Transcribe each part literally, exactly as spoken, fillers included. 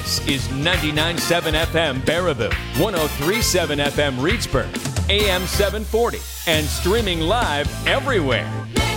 This is ninety-nine point seven F M Baraboo, one oh three point seven F M Reedsburg, A M seven forty, and streaming live everywhere.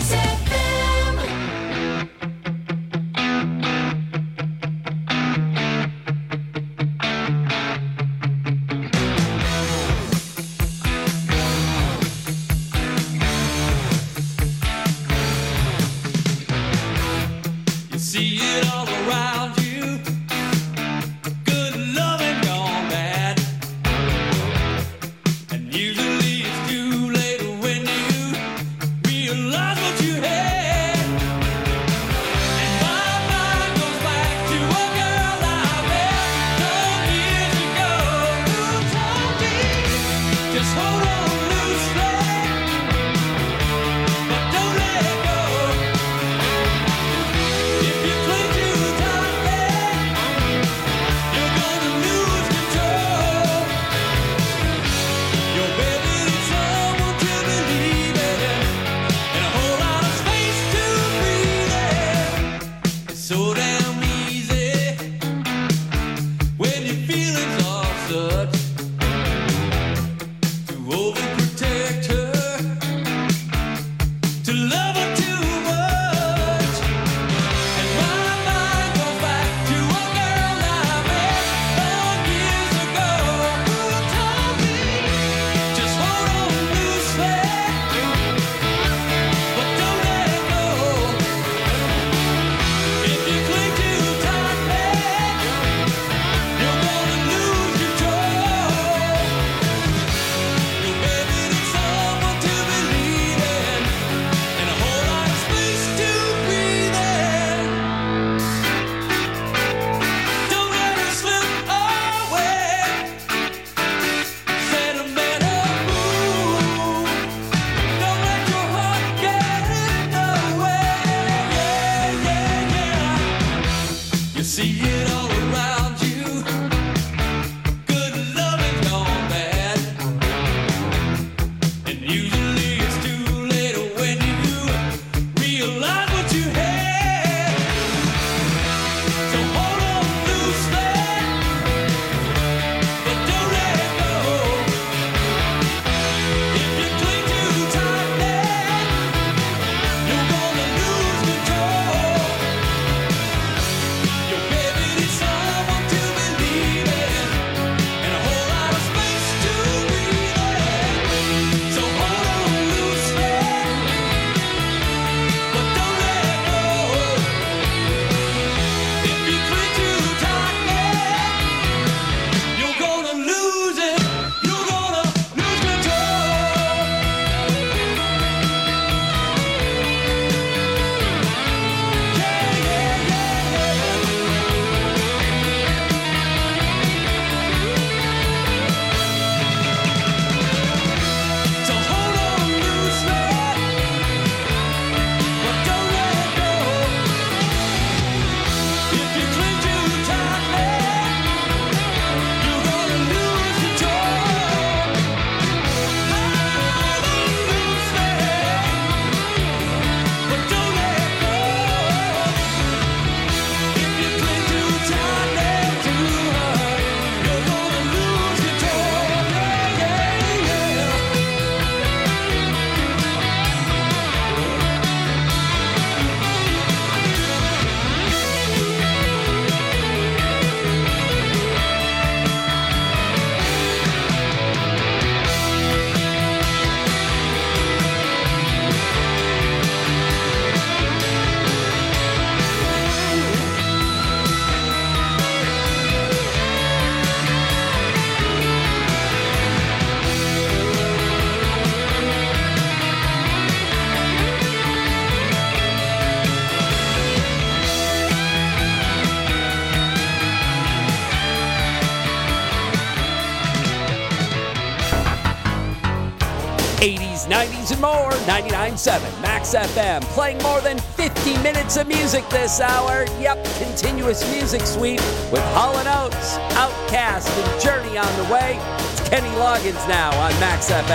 eighties, nineties, and more. ninety-nine point seven Max F M. Playing more than fifty minutes of music this hour. Yep, continuous music suite with Hall and Oates, Outkast, and Journey on the way. It's Kenny Loggins now on Max F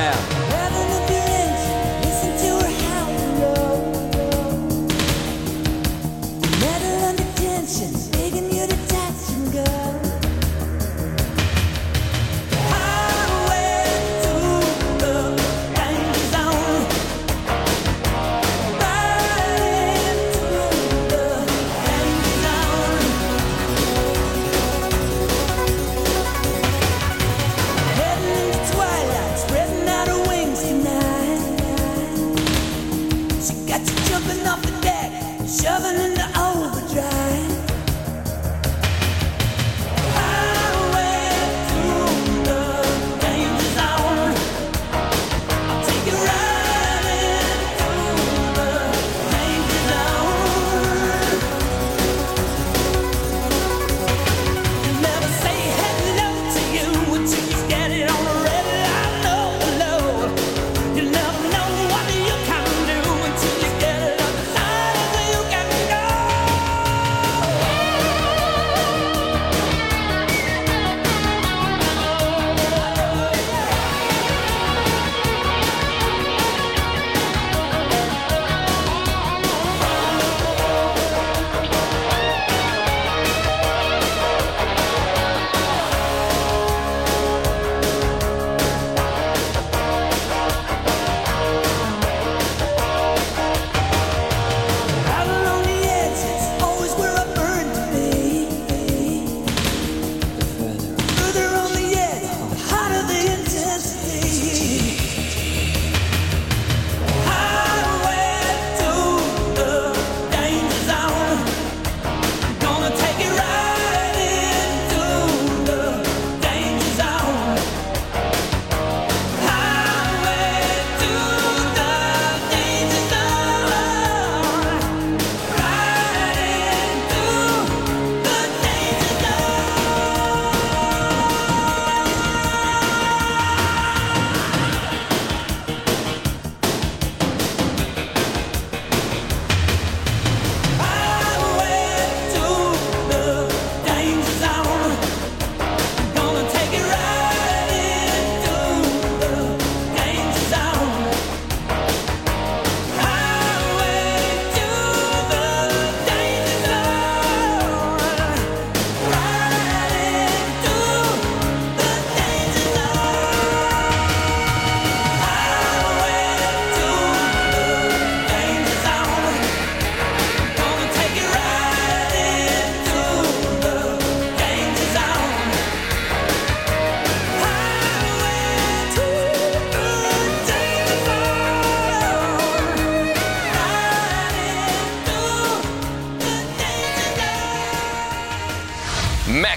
M. Begging you to touch and go.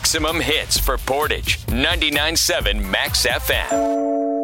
Maximum hits for Portage. ninety-nine point seven Max F M.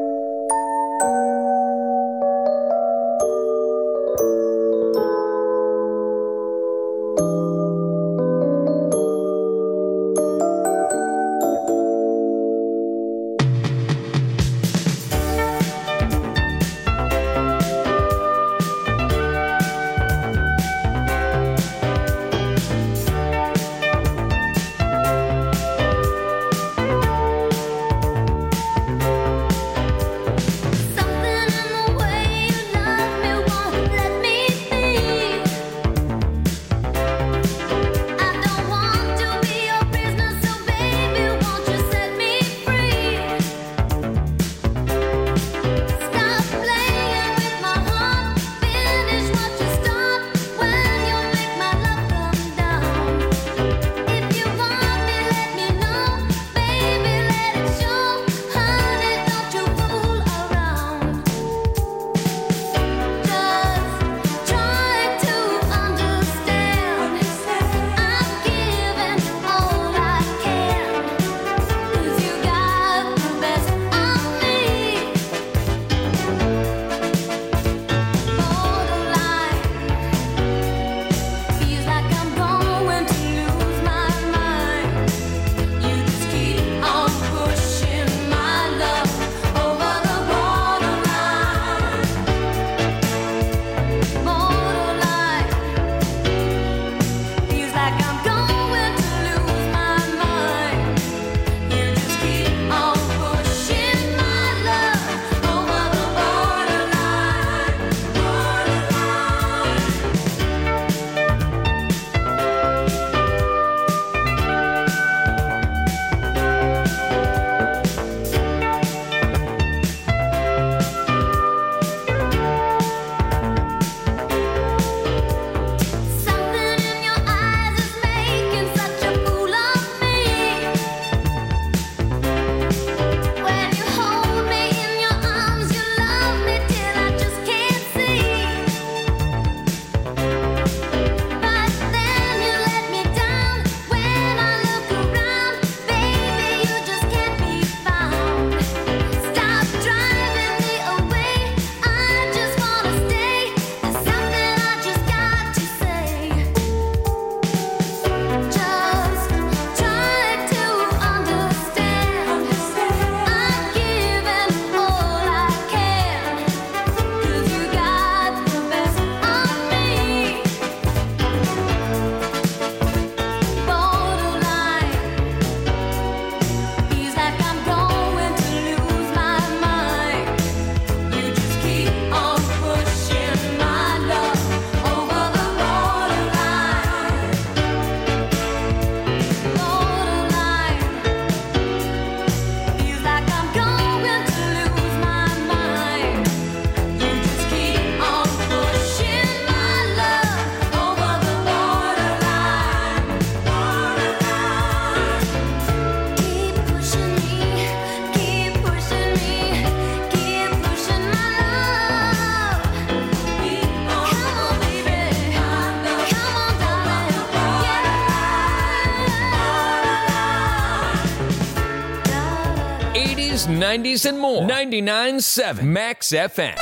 nineties and more. ninety-nine point seven Max F M.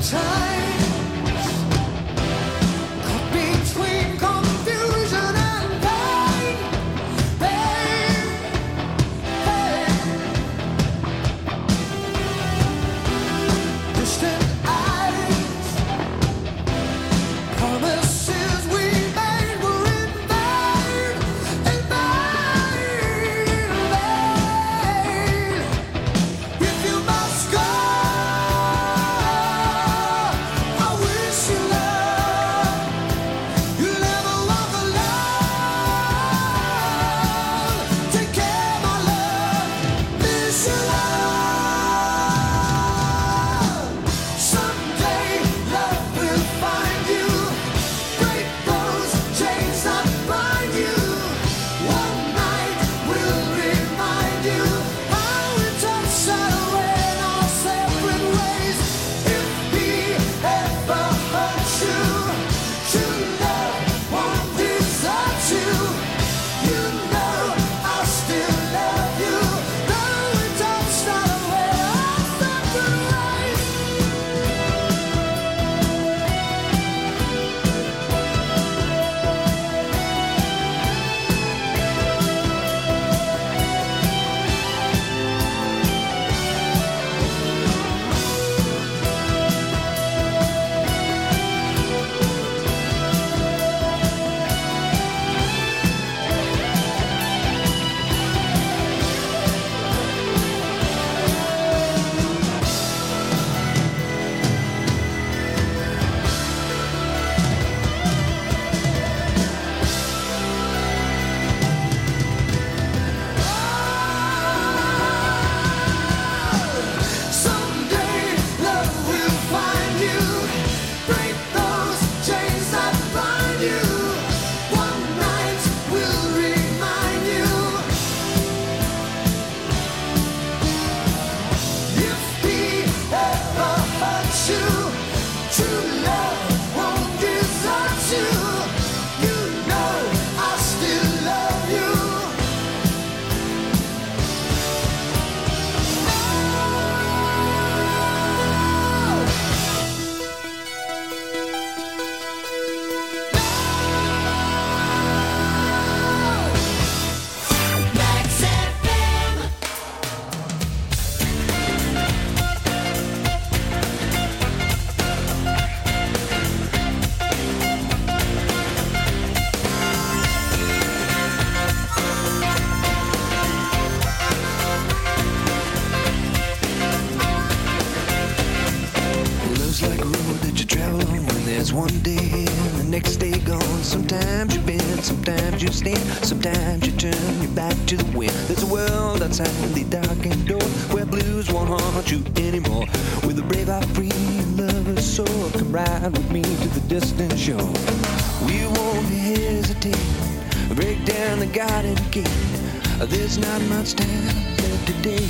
Sometimes you turn your back to the wind. There's a world outside the darkened door where blues won't haunt you anymore. With a brave heart, free and lover's soul, come ride with me to the distant shore. We won't hesitate, break down the garden gate. There's not much time left today.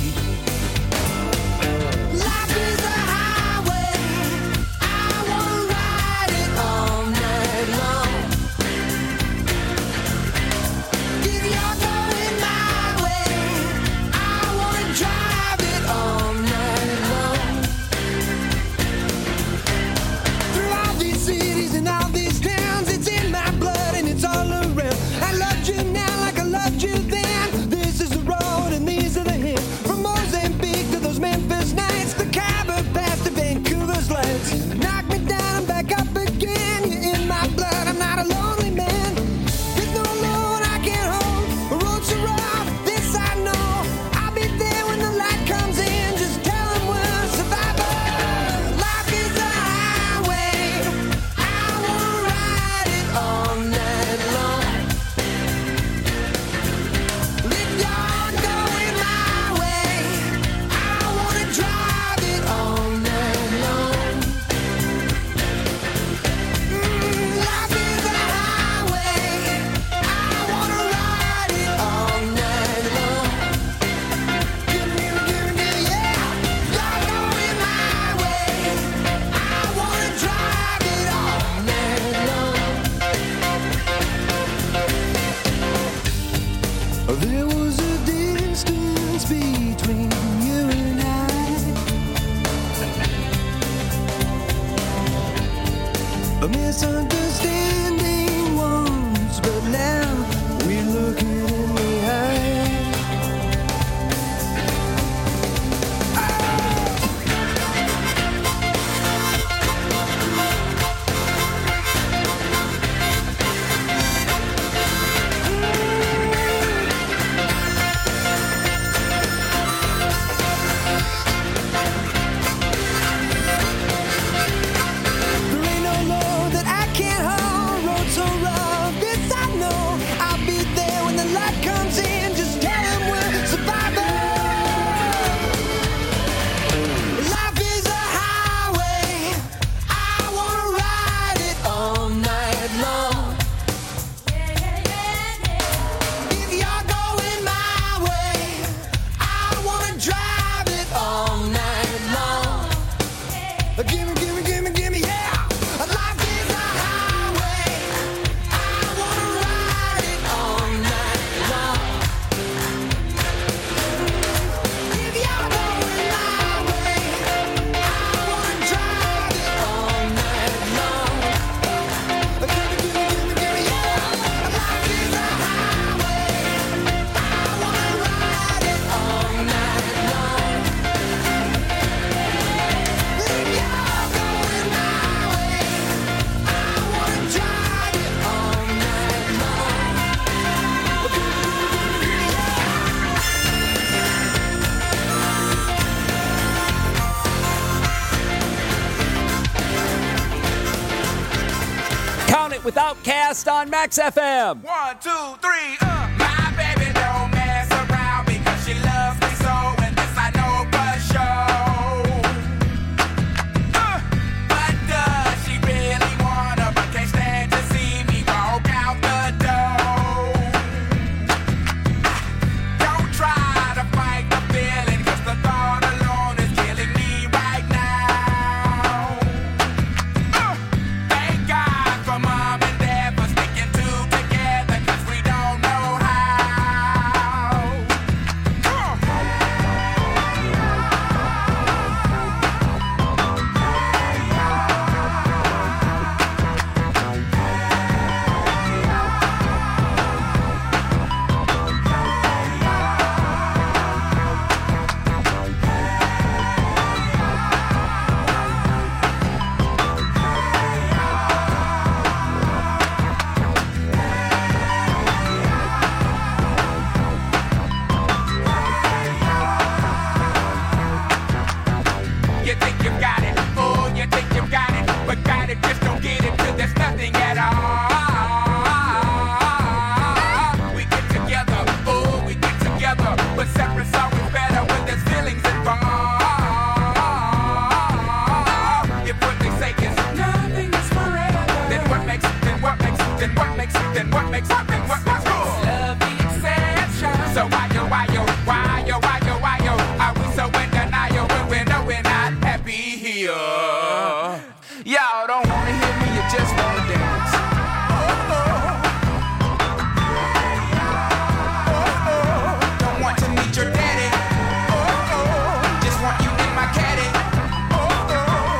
Life is a highway, I wanna ride it all night long. If you're going my way, I wanna drive it all night long. Through all these cities and all these towns, it's in my blood and it's all around. I loved you now like I loved you then. This is the road and these are the hills. From Mozambique to those Memphis nights, the Khyber Pass to Vancouver's lights. Knock me down, I'm back up again. You're in my blood, I'm not a lonely man. There's no load I can't hold. The road's so rough, this I know. I'll be there when the light comes in. Just tell them we're survivors. Life is a highway, I wanna A misunderstanding once, but now we're looking in the eye. With Outkast on Max F M. One, two, three, uh. My baby don't mess around because she loves me so, and this I know for sure. Uh. But does she really wanna, but can't stand to see me walk out the door? Don't try to fight the feeling, cause the thought alone is killing me right now. Uh. Thank God for Mom and Dad for sticking two together, cause we don't know how. Come on. You think you got it, oh, you think you got it, but got it, just don't get it, till there's nothing at all. We get together, oh, we get together, but separate's always better when there's feelings involved. If what they say is nothing is forever, then what makes it, then what makes it, then what makes it, then what makes it, then what makes it? Love the exception. So why yo, why yo, why yo, why yo, why yo, are we so in denial when we know we're not happy here? Y'all don't wanna hear me, you just wanna dance. Oh, oh. Oh, oh. Don't want to meet your daddy. Oh, oh. Just want you in my caddy. Oh, oh.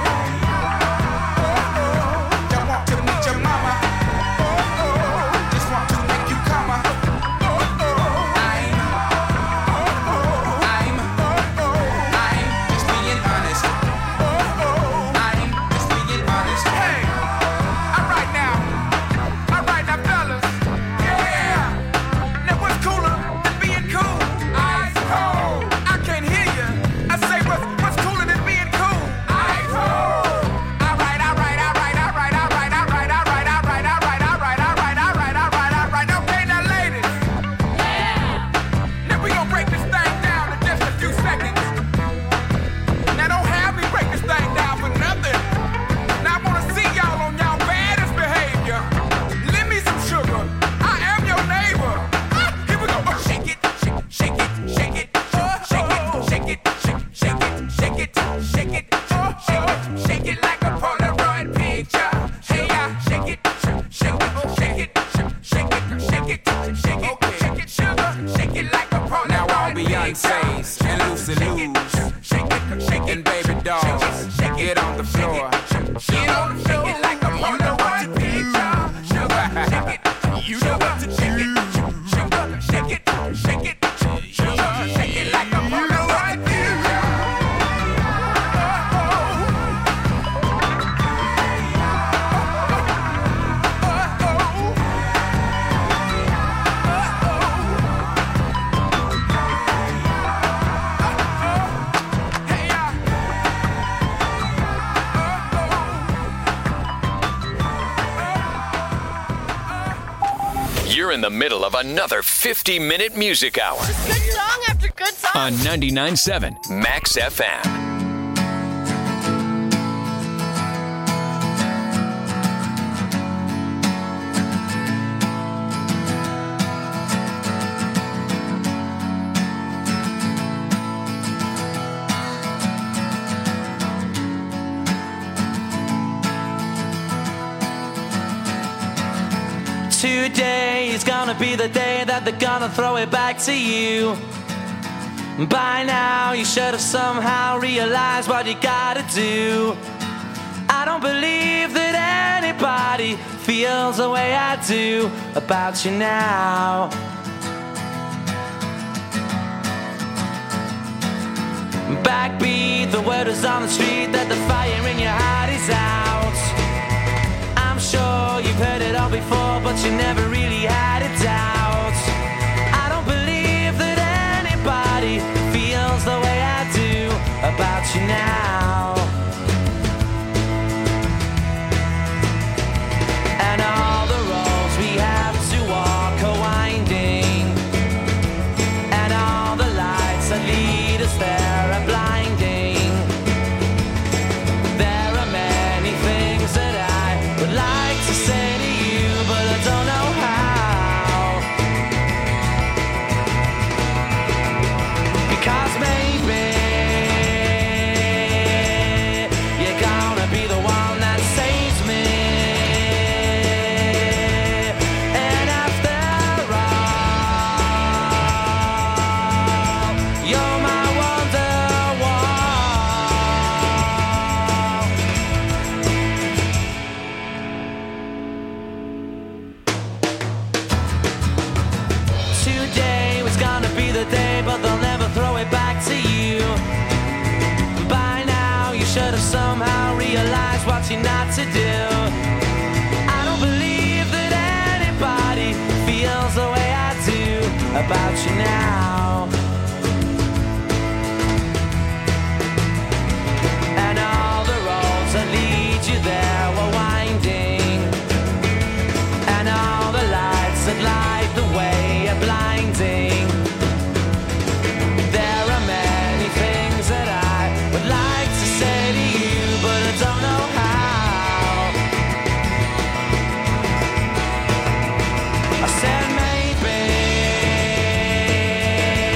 Oh, oh. Don't want to meet your mama. Oh, oh. Just want to make you come. Oh, oh. I'm, oh, oh. I'm, oh, oh. I'm just being honest. Oh, oh. I'm just being honest. Hey, all right now, all right now, fellas. Yeah. Now what's cooler than being cool? Ice cold. I can't hear you. I say what's what's cooler than being cool? Ice cold. All right, all right, all right, all right, all right, all right, all right, all right, all right, all right, all right, all right, all right, all right. Okay, now ladies. Yeah. Now we gonna break this thing down in just a few seconds. Now don't have me break this thing down for nothing. Now I wanna see y'all on y'all baddest behavior. Lend me some sugar. I am your neighbor. Ah, here we go. Oh, shake it, shake, shake it, shake it, shake it, shake it, shake, shake it, shake it, shake it, shake it, shake it like a Polaroid picture. Hey, yeah, shake it, shake, shake it, shake it, shake it, shake it, shake it, shake it, sugar, shake it like a Polaroid picture. Now all Beyonce's and Lucy Lou's and Baby Dolls, get on the floor. Get on the floor. Like a Polaroid in the middle of another fifty-minute music hour. Just good song after good song. On ninety-nine point seven Max F M. Today is gonna be the day that they're gonna throw it back to you. By now you should have somehow realized what you gotta do. I don't believe that anybody feels the way I do about you now. Backbeat, the word is on the street that the fire in your heart is out. I'm sure you've heard it all before, but you never really had a doubt. I don't believe that anybody feels the way I do about you now. And all the roads we have to walk are winding, and all the lights that lead us there are blinding. There are many things that I would like to say to you, but I don't know how. Because maybe you're gonna be the one that saves me. And after all, you're my Wonderwall. Today was gonna be the day, but they'll never throw it back to you. By now you should have somehow realized what you're not to do. I don't believe that anybody feels the way I do about you now. And all the roads that lead you there were winding, and all the lights that light the way are blinding. There are many things that I would like to say to you, but I don't know how. I said maybe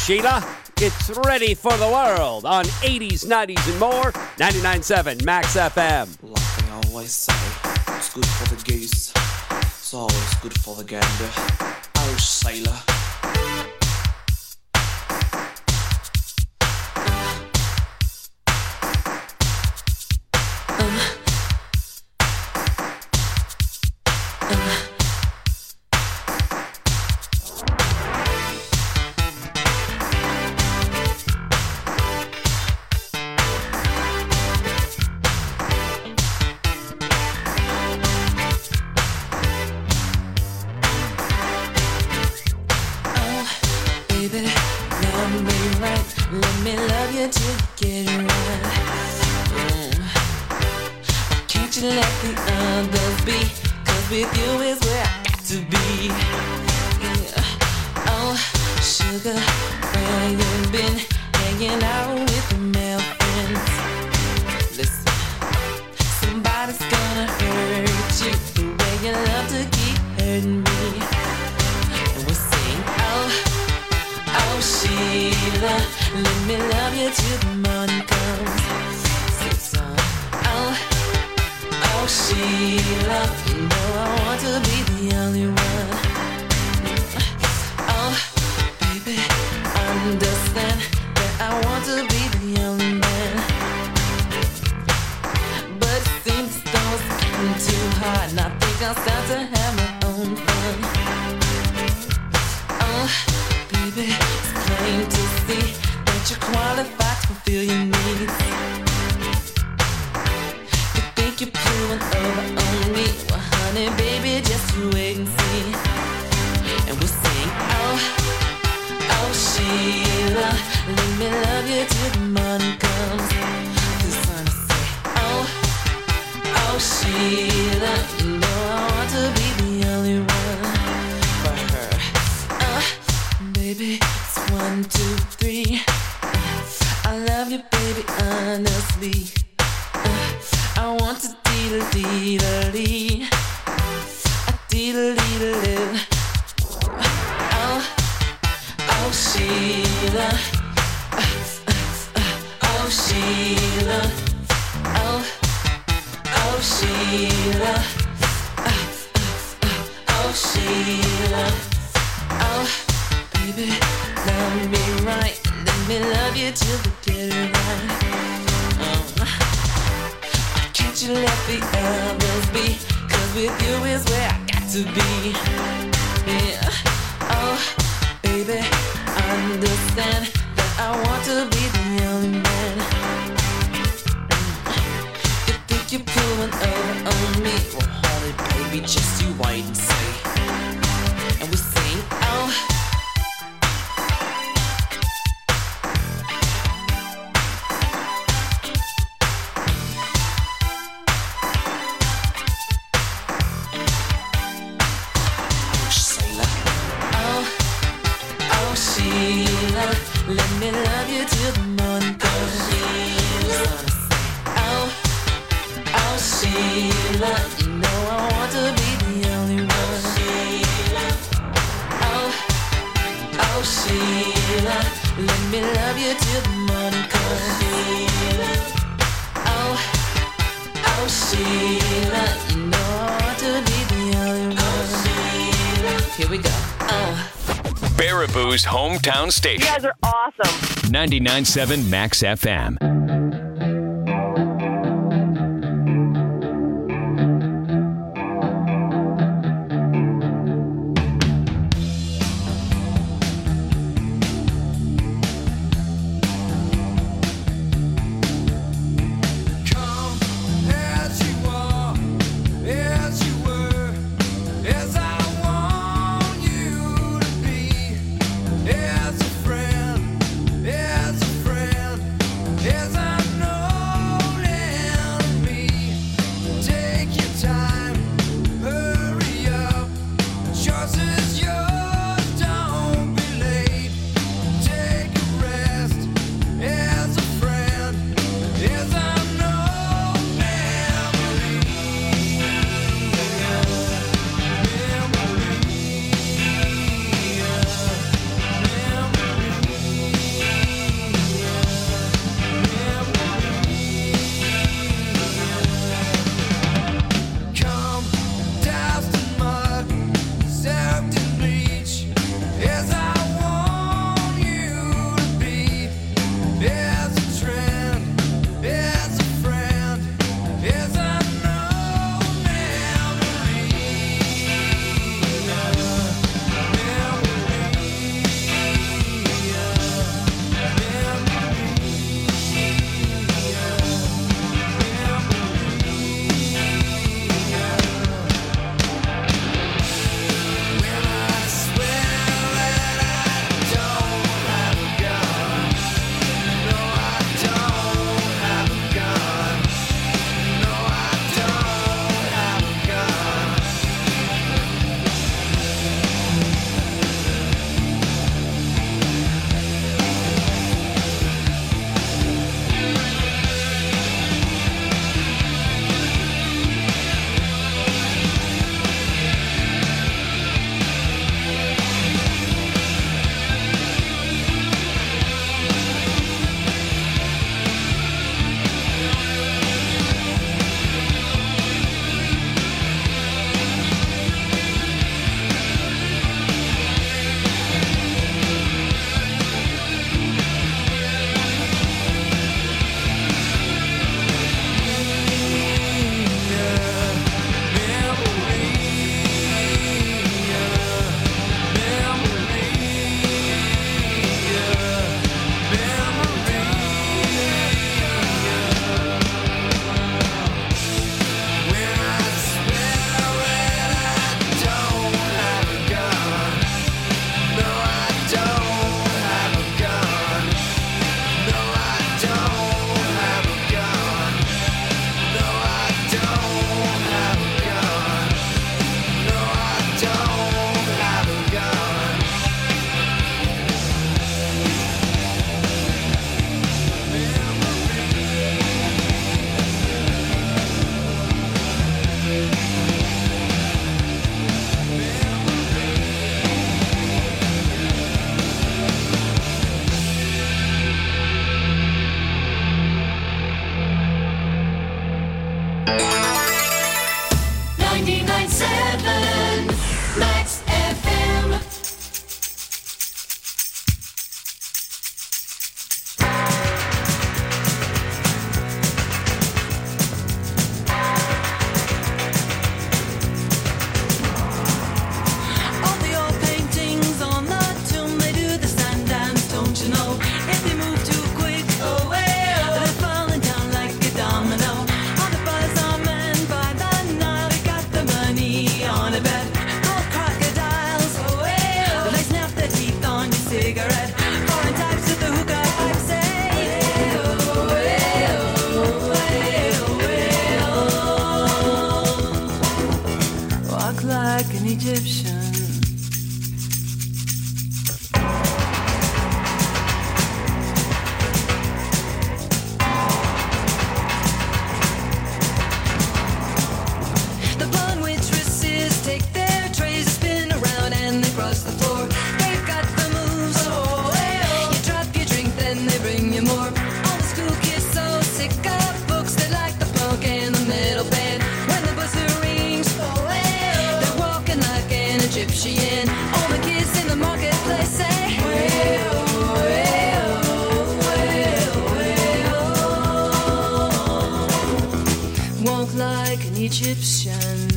Sheila. It's Ready for the World on eighties, nineties, and more. ninety-nine point seven Max F M. Like I always say, it's good for the goose. It's always good for the gander. Oh, sailor. Baraboo's hometown station. You guys are awesome. ninety-nine point seven Max F M. As a friend, as a friend, as I know. Egyptian. The blonde waitresses take their trays, spin around and they cross the floor. They've got the moves, oh, hey, oh. You drop your drink, then they bring you more. All the school kids so sick of books, they like the punk and the metal band. When the buzzer rings, oh, hey, oh. They're walking like an Egyptian. All the kids in the marketplace say, hey, oh, hey, oh, hey, oh, hey, oh. Walk like an Egyptian.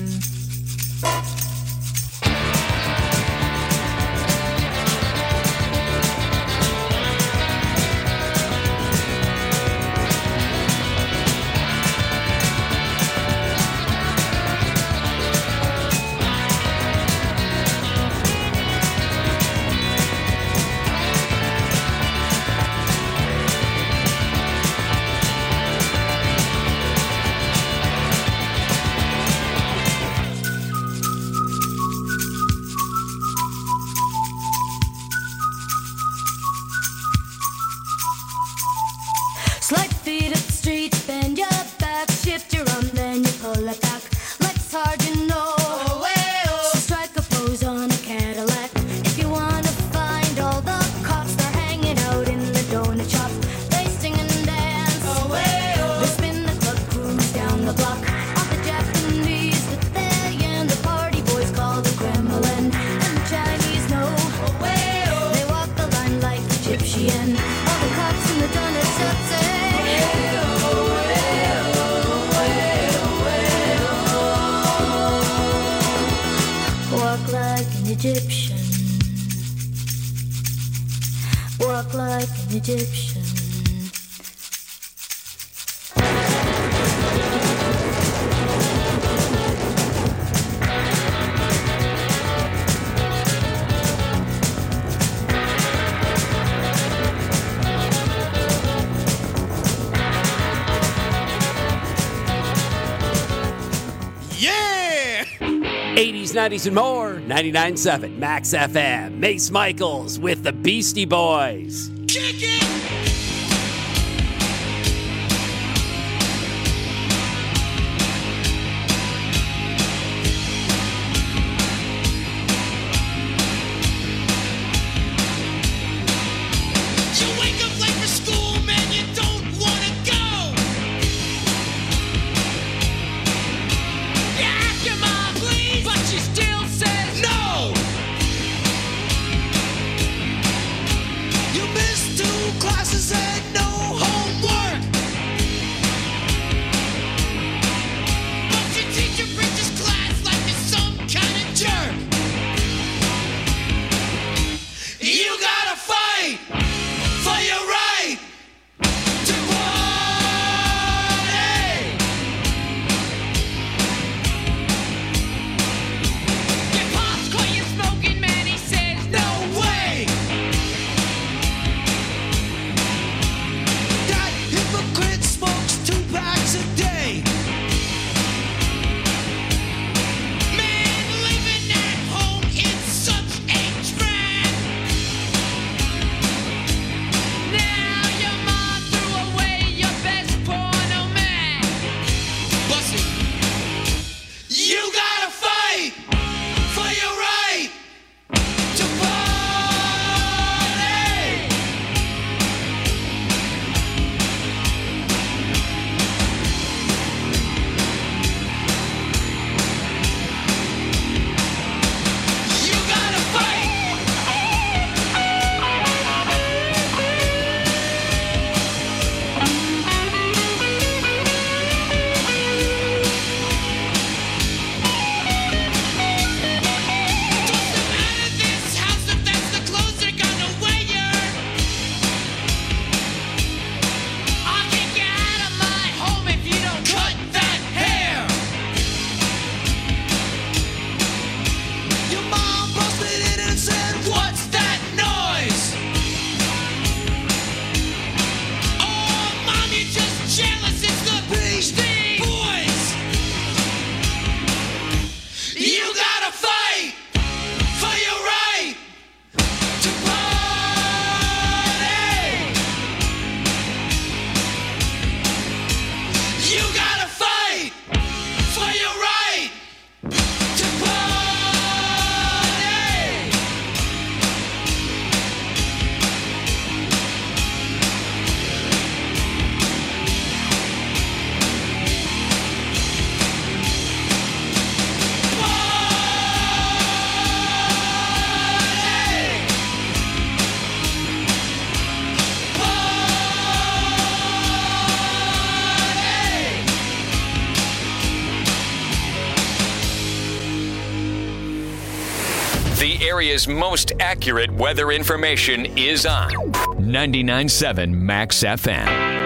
Slide feet up the street, bend your back, shift your arm, then you pull it back. Let's hard, you know. Oh, hey, oh. So strike a pose on a Cadillac. If you wanna find all the cops, they're hanging out in the donut shop. They sing and dance. Oh, hey, oh. They spin the club cruise down the block. All the Japanese that they and the party boys call the Kremlin. And the Chinese know. Oh, hey, oh. They walk the line like Egyptian. All the cops in the donut shop say, walk like an Egyptian. Walk like an Egyptian. eighties, nineties, and more. ninety-nine point seven Max F M. Mace Michaels with the Beastie Boys. Kick it! You wake up late for school, man, you don't wanna go. You ask your mom, please, but she still says no. You missed two classes. The area's most accurate weather information is on ninety-nine point seven Max F M.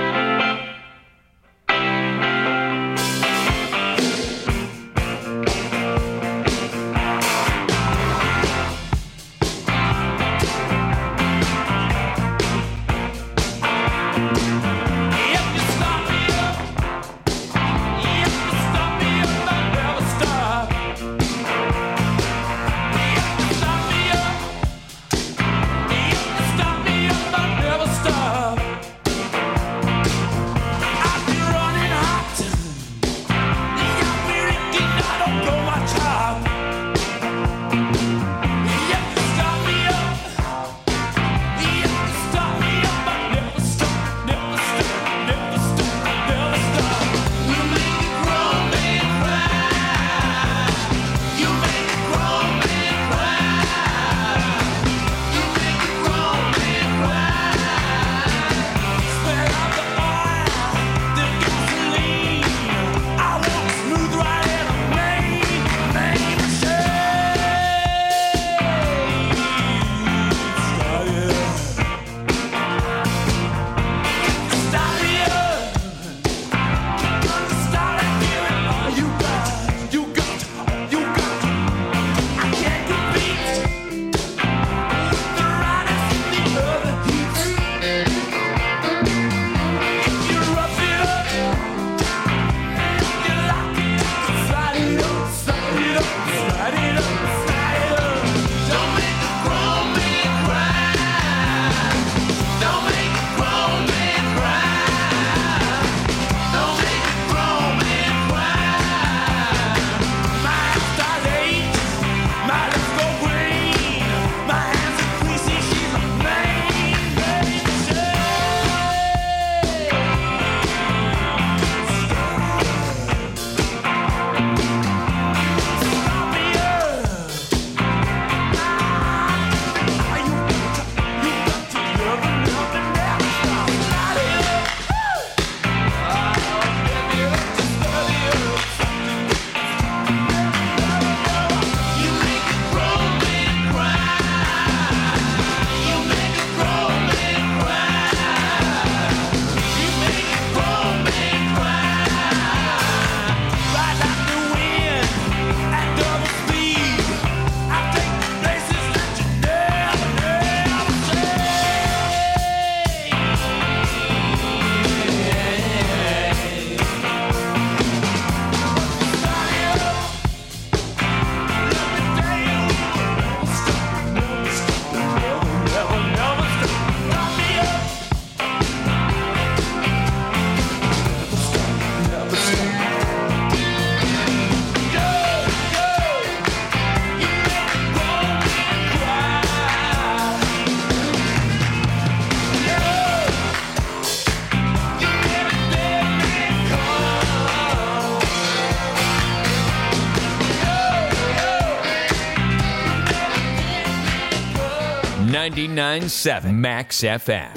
ninety-nine point seven Max F M.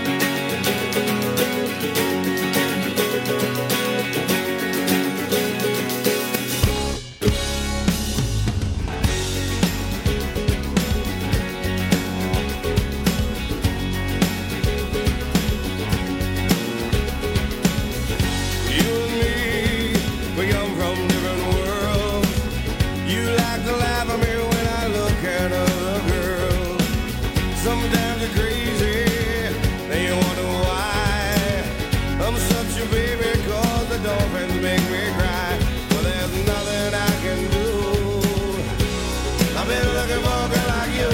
Sometimes you're crazy, then you wonder why. I'm such a baby, cause the dolphins make me cry. Well, there's nothing I can do. I've been looking for a girl like you.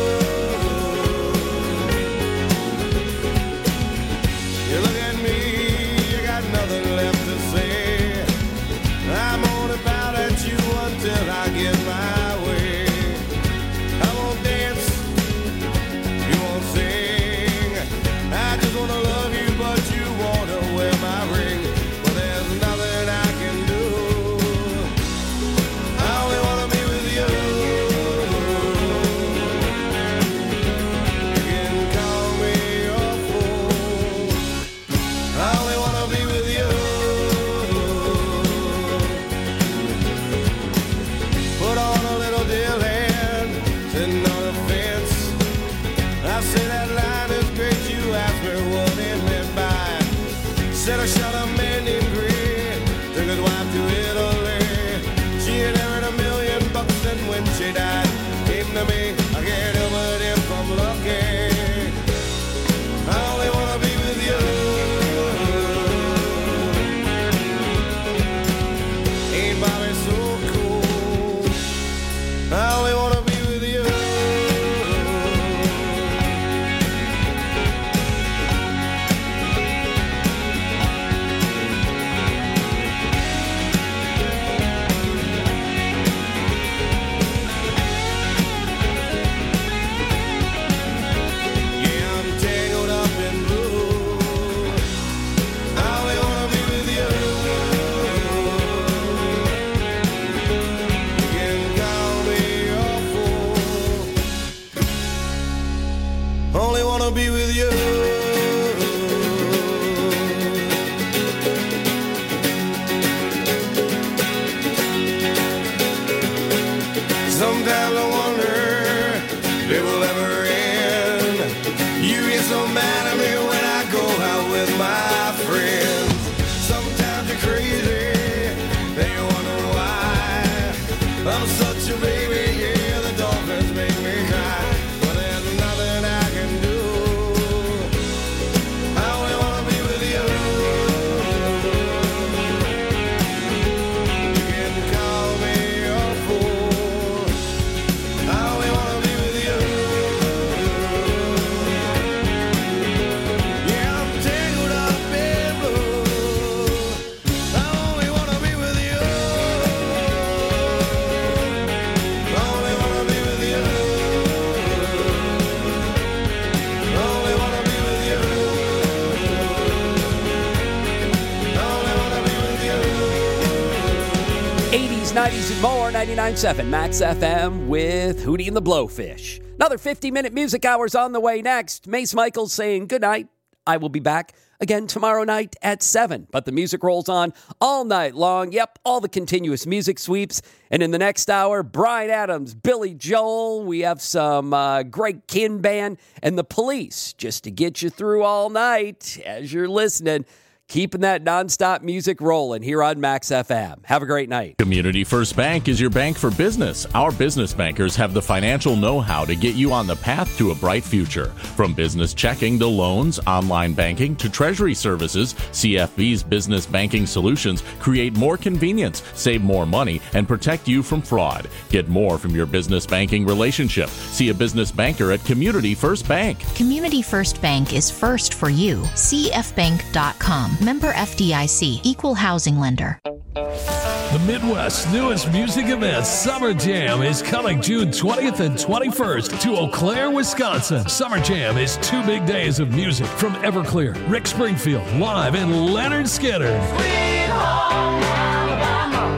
You look at me, you got nothing left to say. I'm gonna pout at you until I get my way. I won't dance. You won't to me. I can't help it if I'm lucky. I only wanna be with you. Ain't Bobby so cool? I only wanna be with you. Be with you. Sometimes I wonder if it will ever end. You get so mad at me when I go out with my friends. Sometimes you're crazy, then you wonder why. I'm such a baby, yeah, the dolphins make me cry. But there's nothing I can do. nineties and more, ninety-nine point seven Max F M with Hootie and the Blowfish. Another fifty-minute music hours on the way next. Mace Michaels saying good night. I will be back again tomorrow night at seven. But the music rolls on all night long. Yep, all the continuous music sweeps. And in the next hour, Bryan Adams, Billy Joel. We have some uh, Greg Kihn Band and the Police just to get you through all night as you're listening. Keeping that nonstop music rolling here on Max F M. Have a great night. Community First Bank is your bank for business. Our business bankers have the financial know-how to get you on the path to a bright future. From business checking to loans, online banking to treasury services, C F B's business banking solutions create more convenience, save more money, and protect you from fraud. Get more from your business banking relationship. See a business banker at Community First Bank. Community First Bank is first for you. C F bank dot com. Member F D I C, Equal Housing Lender. The Midwest's newest music event, Summer Jam, is coming June twentieth and twenty-first to Eau Claire, Wisconsin. Summer Jam is two big days of music from Everclear, Rick Springfield, live, and Leonard Skinner. Sweet home Alabama,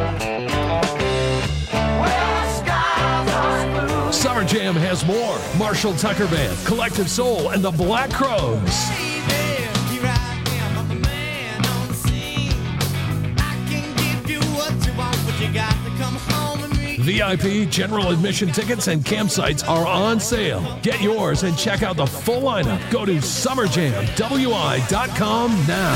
where the skies are blue. Summer Jam has more. Marshall Tucker Band, Collective Soul, and the Black Crows. V I P, general admission tickets, and campsites are on sale. Get yours and check out the full lineup. Go to summer jam w i dot com now.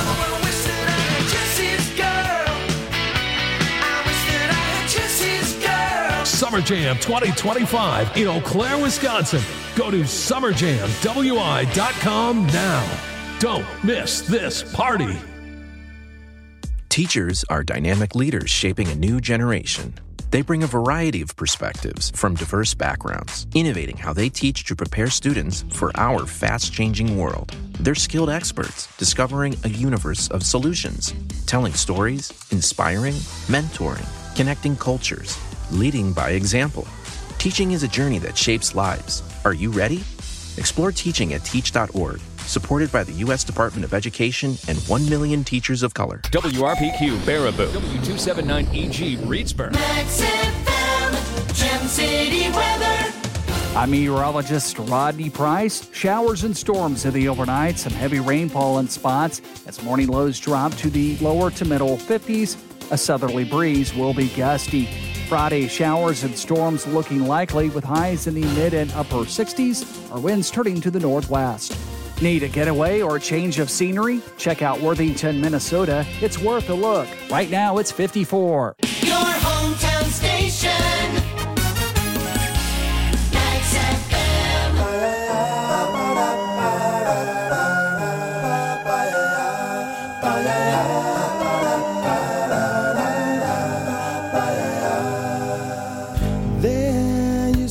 Summer Jam twenty twenty-five in Eau Claire, Wisconsin. Go to summer jam w i dot com now. Don't miss this party. Teachers are dynamic leaders shaping a new generation. They bring a variety of perspectives from diverse backgrounds, innovating how they teach to prepare students for our fast-changing world. They're skilled experts discovering a universe of solutions, telling stories, inspiring, mentoring, connecting cultures, leading by example. Teaching is a journey that shapes lives. Are you ready? Explore teaching at teach dot org. Supported by the U S Department of Education and one million teachers of color. W R P Q, Baraboo. W two seventy-nine E G, Reedsburg. Max F M, Gem City weather. I'm meteorologist Rodney Price. Showers and storms in the overnight. Some heavy rainfall in spots as morning lows drop to the lower to middle fifties. A southerly breeze will be gusty. Friday, showers and storms looking likely with highs in the mid and upper sixties. Our winds turning to the northwest. Need a getaway or a change of scenery? Check out Worthington, Minnesota. It's worth a look. Right now, it's fifty-four. Your hometown station.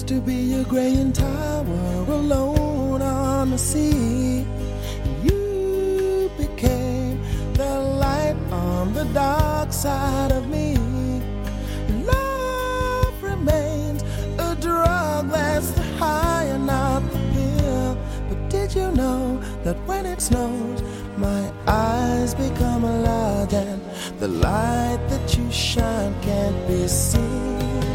to be a graying tower alone on the sea. You became the light on the dark side of me. Love remains a drug that's the high and not the pill. But did you know that when it snows, my eyes become large and the light that you shine can't be seen?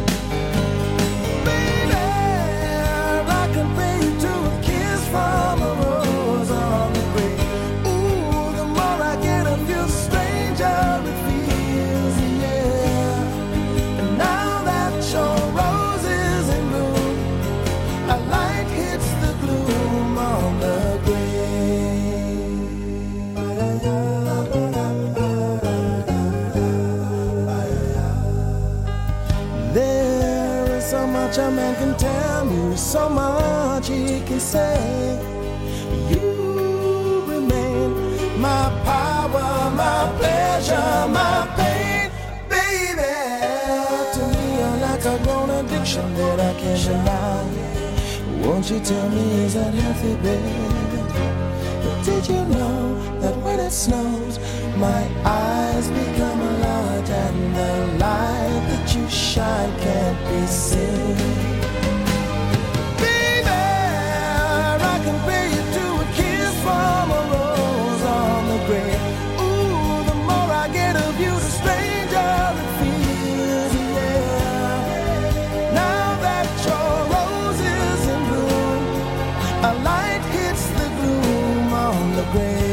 Baby, I can pay you to a kiss from a rose on the grave. Ooh, the more I get of you, the stranger it feels, yeah. And now that your rose is in bloom, a light hits the gloom on the grave. There is so much a man can tell you, so much he can say. You remain my power, my pleasure, my pain, baby. To me, you're like a grown addiction that I can't deny. Won't you tell me, is that healthy, baby? But did you know that when it snows, my eyes become large and the light that you shine can't be seen? Baby, I can pay you to a kiss from a rose on the grave. Ooh, the more I get of you, the stranger it feels, yeah. Now that your rose is in bloom, a light hits the gloom on the grave.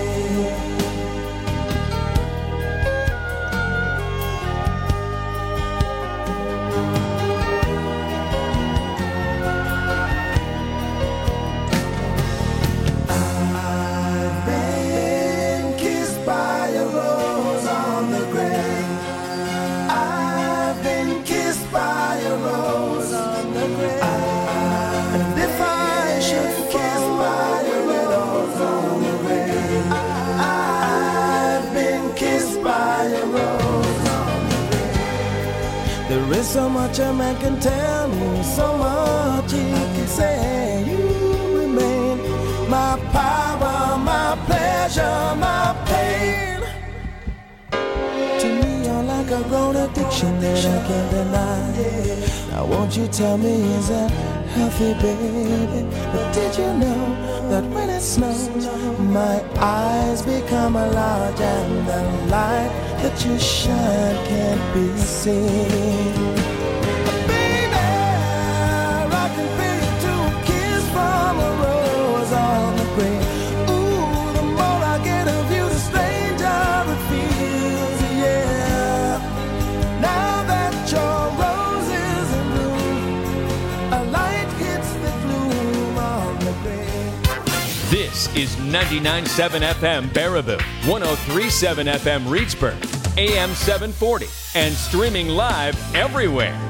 I've been kissed by a rose on the grave. I've been kissed by a rose on the grave. And if I should kiss by a rose on the grave, I've been kissed by a rose on the grave. There is so much a man can tell me, so much he can say. You remain my power, my pleasure, my pain. To me, you're like a grown addiction that I can't deny. Now won't you tell me, is that healthy, baby? But did you know that when it snows, my eyes become large and the light that you shine can't be seen? Baby, I can pay you to a kiss from a rose on the grave. Ooh, the more I get of you, the stranger it feels, yeah. Now that your rose is in bloom, a light hits the gloom on the grave. This is ninety-nine point seven F M Baraboo, one oh three point seven F M Reedsburg, A M seven forty, and streaming live everywhere.